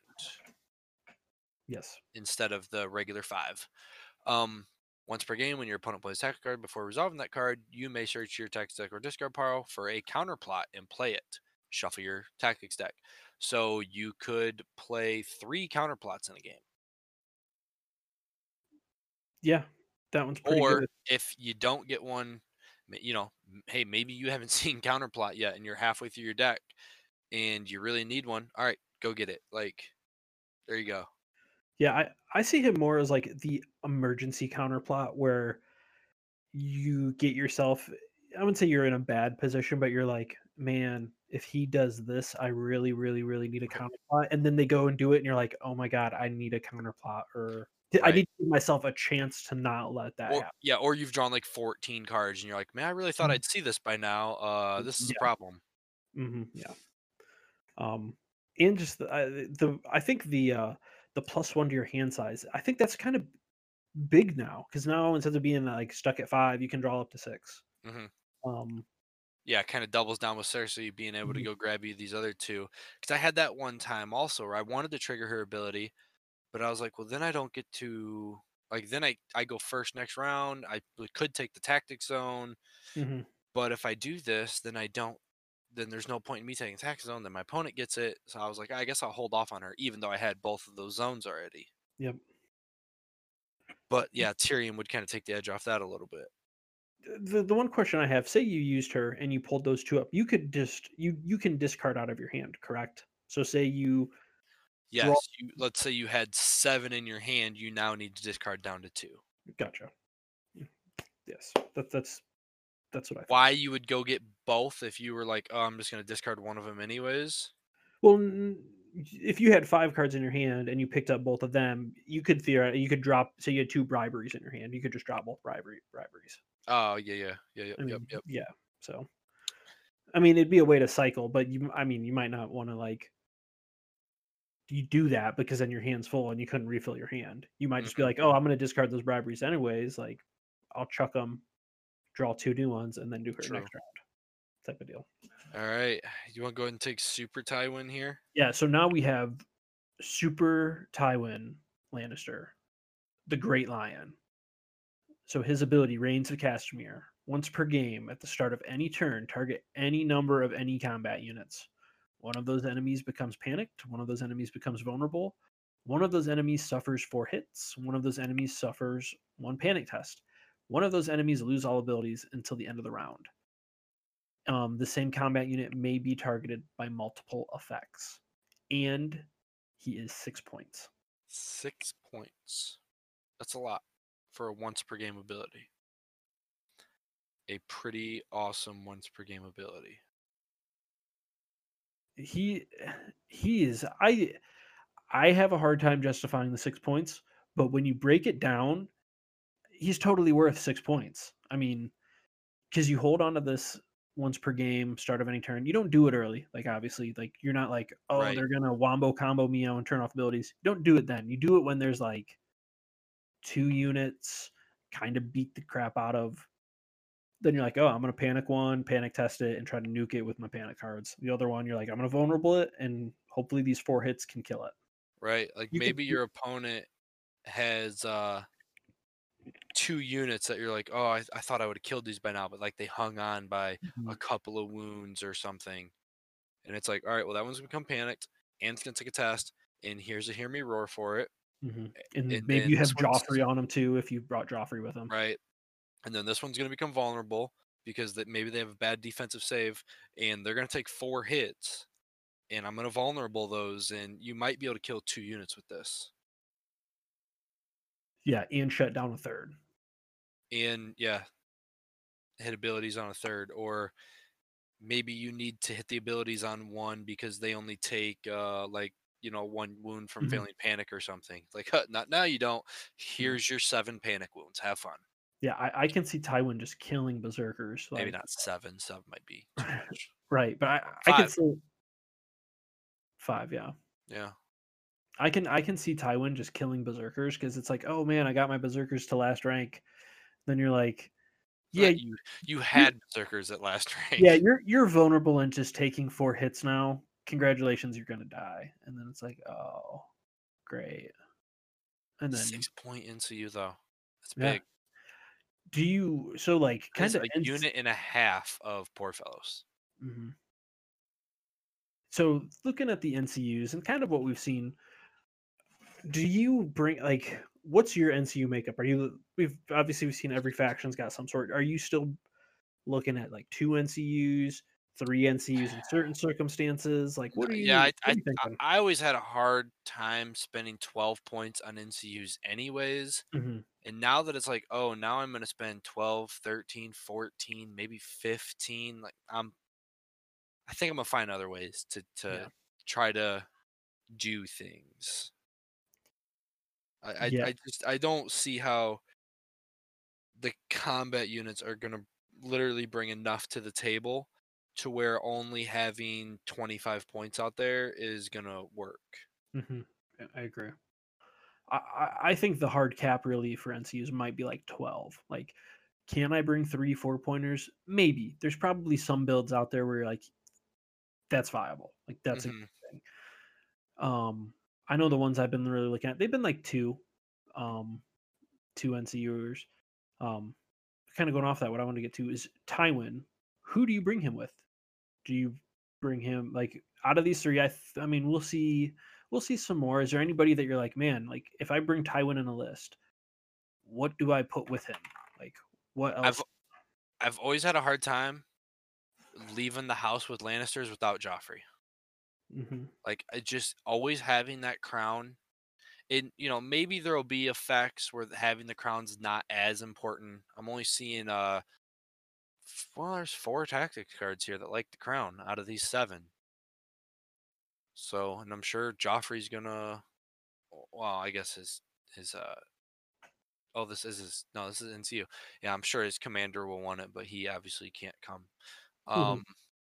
Yes. instead of the regular five. Um, once per game, when your opponent plays a tactic card, before resolving that card, you may search your tactics deck or discard pile for a counterplot and play it. Shuffle your tactics deck. So you could play three counterplots in a game. Yeah. That one's pretty Or good. if you don't get one, m- you know, m- hey, maybe you haven't seen counterplot yet and you're halfway through your deck and you really need one. All right, go get it. Like, there you go. Yeah, I I see him more as like the emergency counterplot where you get yourself, I wouldn't say you're in a bad position, but you're like, man, if he does this, I really, really, really need a Right. counterplot. And then they go and do it, and you're like, oh my god, I need a counterplot, or "T- I need Right. to give myself a chance to not let that Or happen." yeah, or you've drawn like fourteen cards and you're like, man, I really thought Mhm. I'd see this by now. Uh, this is a Yeah, problem. hmm yeah. Um, and just the, I the I think the uh the plus one to your hand size, I think that's kind of big now because now instead of being like stuck at five, you can draw up to six. Hmm. Um, Yeah, kind of doubles down with Cersei being able to mhm, go grab you these other two. Because I had that one time also where I wanted to trigger her ability, but I was like, well, then I don't get to like then I I go first next round. I w- could take the tactic zone, mhm, but if I do this, then I don't. Then there's no point in me taking tactic zone. Then my opponent gets it. So I was like, I guess I'll hold off on her, even though I had both of those zones already. yep. But yeah, Tyrion would kind of take the edge off that a little bit. the the one question I have, say you used her and you pulled those two up, you could just you you can discard out of your hand, correct? So say you draw. Yes, you, let's say you had seven in your hand, you now need to discard down to two. Gotcha. Mm, yes, that, that's that's what I thought. Why you would go get both if you were like, oh, I'm just gonna discard one of them anyways? Well, n- if you had five cards in your hand and you picked up both of them, you could theoretically you could drop. Say you had two briberies in your hand, you could just drop both bribery briberies. Oh yeah, yeah, yeah, yep, I yep, mean, yep. yeah. So I mean, it'd be a way to cycle, but you, I mean, you might not want to like you do that because then your hand's full and you couldn't refill your hand. You might just be Hmm. like, "Oh, I'm going to discard those briberies anyways. Like, I'll chuck them, draw two new ones, and then do her True. next round." Type of deal. All right, you want to go ahead and take Super Tywin here? Yeah. So now we have Super Tywin Lannister, the Great Lion. So his ability, Reigns of Castamere. Once per game, at the start of any turn, target any number of any combat units. One of those enemies becomes panicked. One of those enemies becomes vulnerable. One of those enemies suffers four hits. One of those enemies suffers one panic test. One of those enemies lose all abilities until the end of the round. Um, the same combat unit may be targeted by multiple effects. And he is six points. Six points. That's a lot for a once per game ability. A pretty awesome once per game ability. He he is I I have a hard time justifying the six points, but when you break it down, he's totally worth six points. I mean, because you hold on to this once per game, start of any turn. You don't do it early. Like, obviously, like, you're not like, "Oh, Right, they're gonna wombo combo me out and turn off abilities." You don't do it then. You do it when there's, like, two units, kinda beat the crap out of. Then you're like, "Oh, I'm gonna panic one, panic test it, and try to nuke it with my panic cards." The other one, you're like, "I'm gonna vulnerable it, and hopefully these four hits can kill it." right. Like You could maybe your opponent has uh two units that you're like, oh, I, I thought I would have killed these by now, but like they hung on by a Mhm. couple of wounds or something. And it's like, all right, well, that one's become panicked and it's going to take a test. And here's a hear me roar for it. Mhm, and And maybe then you have this one's Joffrey on him too if you brought Joffrey with him. right. And then this one's going to become vulnerable because that maybe they have a bad defensive save and they're going to take four hits. And I'm going to vulnerable those. And you might be able to kill two units with this. Yeah, and shut down a third. And yeah, hit abilities on a third. Or maybe you need to hit the abilities on one because they only take uh like you know one wound from Mhm, failing panic or something like huh, not now you don't. yeah. Here's your seven panic wounds, have fun. Yeah, I I can see Tywin just killing berserkers, Maybe like not seven, seven might be too much. right, but I I could Five. see five, yeah. Yeah. I can I can see Tywin just killing berserkers because it's like, "Oh, man, I got my berserkers to last rank." Then you're like, "Yeah, Not you you you're had berserkers at last yeah, rank. you're you're vulnerable and just taking four hits now. Congratulations, you're gonna die." And then it's like, "Oh, great." And then Six point into you though, that's yeah. big. Do you so, like, That is kinda a ends unit and a half of poor fellows. mhm. So, looking at the N C Us and kind of what we've seen, do you bring like what's your N C U makeup? Are you we've obviously we've seen every faction's got some sort. Are you still looking at like two N C Us, three N C Us in certain circumstances? Like, No, what are yeah, you I, what I are you I thinking? I always had a hard time spending twelve points on N C Us anyways. Mhm. And now that it's like, oh, now I'm going to spend twelve, thirteen, fourteen, maybe fifteen, like I'm I think I'm going to find other ways to Yeah. to try to do things. I I, Yeah. I just I don't see how the combat units are going to literally bring enough to the table to where only having twenty-five points out there is going to work. Mhm. Yeah, I agree. I, I I think the hard cap really for N C Us might be like twelve. Like, can I bring three four pointers? Maybe. There's probably some builds out there where you're like, that's viable. Like, that's a Mhm. good thing. Um, I know the ones I've been really looking at, they've been like two, um, two N C Us. Um, kind of going off that, what I want to get to is Tywin. Who do you bring him with? Do you bring him like out of these three? I th- I mean, we'll see. We'll see some more. Is there anybody that you're like, man, like if I bring Tywin in a list, what do I put with him? Like, what I've else? I've always had a hard time leaving the house with Lannisters without Joffrey. Hmm. Like I just always having that crown. And you know, maybe there'll be effects where having the crown's not as important. I'm only seeing uh f- well, there's four tactics cards here that like the crown out of these seven. So, and I'm sure Joffrey's gonna. Well, I guess his his uh oh, this is his no, this is N C U. Yeah, I'm sure his commander will want it, but he obviously can't come. Hmm. Um,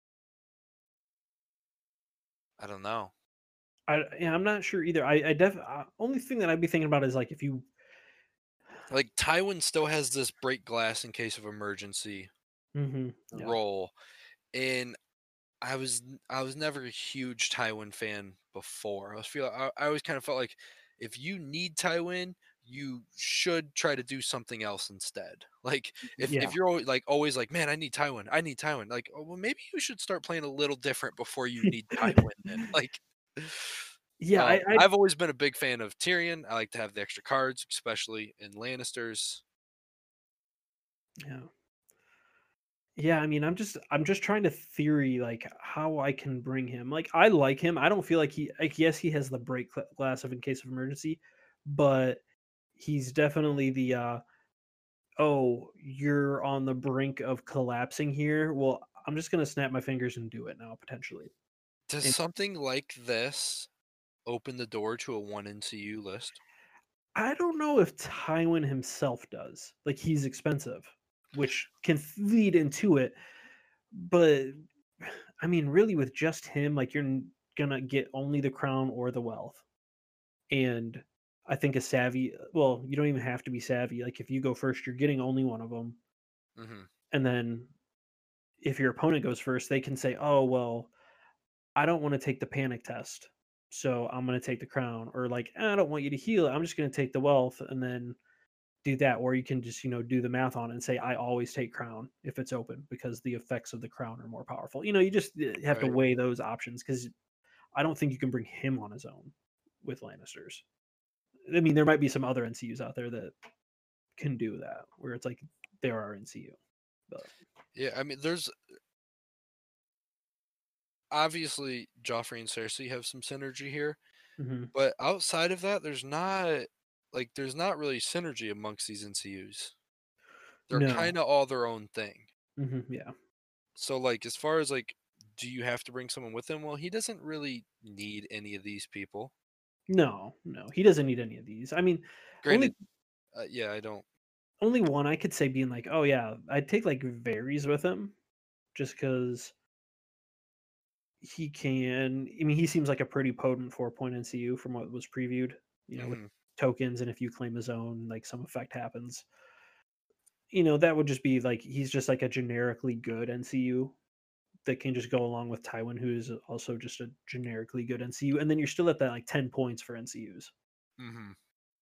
I don't know. I yeah, I'm not sure either. I I def uh, only thing that I'd be thinking about is like if you. Like Tywin still has this break glass in case of emergency Hmm. Yeah. role, and I was n- I was never a huge Tywin fan before. I was feel I, I always kind of felt like if you need Tywin, you should try to do something else instead. Like if Yeah. if you're always like always like, man, I need Tywin, I need Tywin. Like, oh, well, maybe you should start playing a little different before you need Tywin. Then, like, Yeah. um, I. I. I've always been a big fan of Tyrion. I like to have the extra cards, especially in Lannisters. Yeah. Yeah, I mean, I'm just I'm just trying to theory like how I can bring him. Like I like him. I don't feel like he like yes, he has the break cl- glass of in case of emergency, but he's definitely the uh oh, you're on the brink of collapsing here. Well, I'm just going to snap my fingers and do it now potentially. Does And something like this open the door to a one N C U list? I don't know if Tywin himself does. Like he's expensive, which can lead into it, but I mean, really, with just him, like you're n- gonna get only the crown or the wealth. And I think a savvy, well, you don't even have to be savvy. Like if you go first, you're getting only one of them. Hmm. And then if your opponent goes first, they can say, "Oh well, I don't want to take the panic test, so I'm going to take the crown," or like, "I don't want you to heal. I'm just going to take the wealth," and then do that. Or you can just you know do the math on it and say, "I always take crown if it's open because the effects of the crown are more powerful." You know, you just uh, have to Right. weigh those options because I don't think you can bring him on his own with Lannisters. I mean, there might be some other N C Us out there that can do that, where it's like there are N C U, but Yeah, I mean, there's obviously Joffrey and Cersei have some synergy here, hmm but outside of that, there's not like there's not really synergy amongst these N C Us. They're no, kind of all their own thing. hmm yeah, So like as far as like do you have to bring someone with him? Well, he doesn't really need any of these people. no, no, he doesn't need any of these. I mean, only Granted, uh, yeah, I don't. only one I could say being like, oh yeah, I'd take like Varys with him, just because he can. I mean, he seems like a pretty potent four point N C U from what was previewed. You know, with Hmm. tokens, and if you claim his own, like some effect happens. You know, that would just be like he's just like a generically good N C U that can just go along with Tywin, who is also just a generically good N C U, and then you're still at that like ten points for N C Us. Hmm.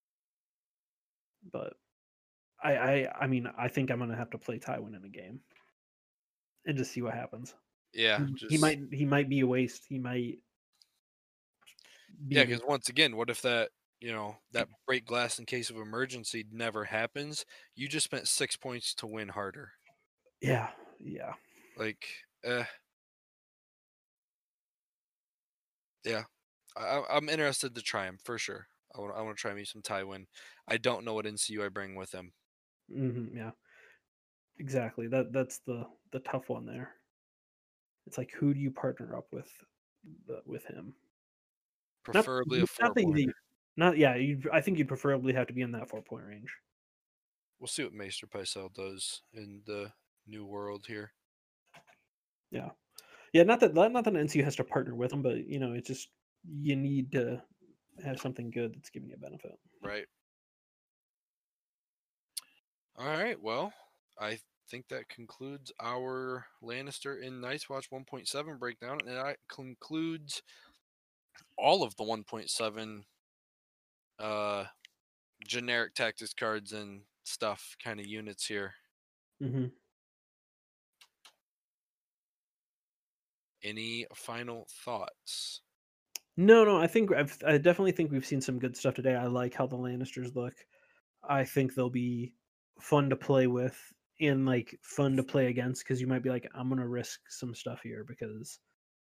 But I, I, I mean, I think I'm gonna have to play Tywin in a game and just see what happens. Yeah, He, he just might, he might be a waste. He might be yeah. an. Because once again, what if that? you know, that break glass in case of emergency never happens, you just spent six points to win harder. Yeah, yeah. Like, eh, yeah. I, I- I'm interested to try him for sure. I want I want to try me some Tywin. I don't know what N C U I bring with him. Hmm, yeah, exactly. That that's the the tough one there. It's like, who do you partner up with the, with him? Not Preferably a not four that you pointer. not yeah, you I think you'd preferably have to be in that four point range. We'll see what Maester Pycelle does in the new world here. Yeah. Yeah, not that not that N C U has to partner with him, but you know, it's just you need to have something good that's giving you a benefit. Right. All right. Well, I think that concludes our Lannister in Night's Watch one point seven breakdown, and that concludes all of the one point seven uh generic tactics cards and stuff kind of units here. Hmm. Any final thoughts? No, no, I think I've I definitely think we've seen some good stuff today. I like how the Lannisters look. I think they'll be fun to play with and like fun to play against because you might be like, I'm gonna risk some stuff here because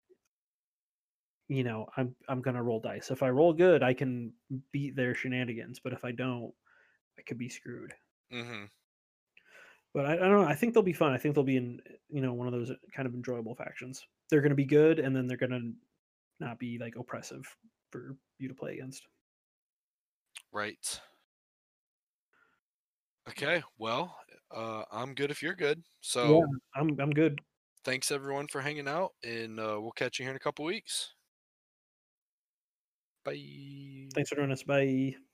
you know I'm I'm gonna roll dice. If I roll good, I can beat their shenanigans, but if I don't, I could be screwed. Mm-hmm. But I, I don't know. I think they'll be fun. I think they'll be in you know one of those kind of enjoyable factions. They're gonna be good, and then they're gonna not be like oppressive for you to play against. Right. Okay. Well, uh, I'm good if you're good. Yeah, So I'm I'm good. thanks everyone for hanging out, and uh, we'll catch you here in a couple weeks. Bye. Thanks for joining us. Bye.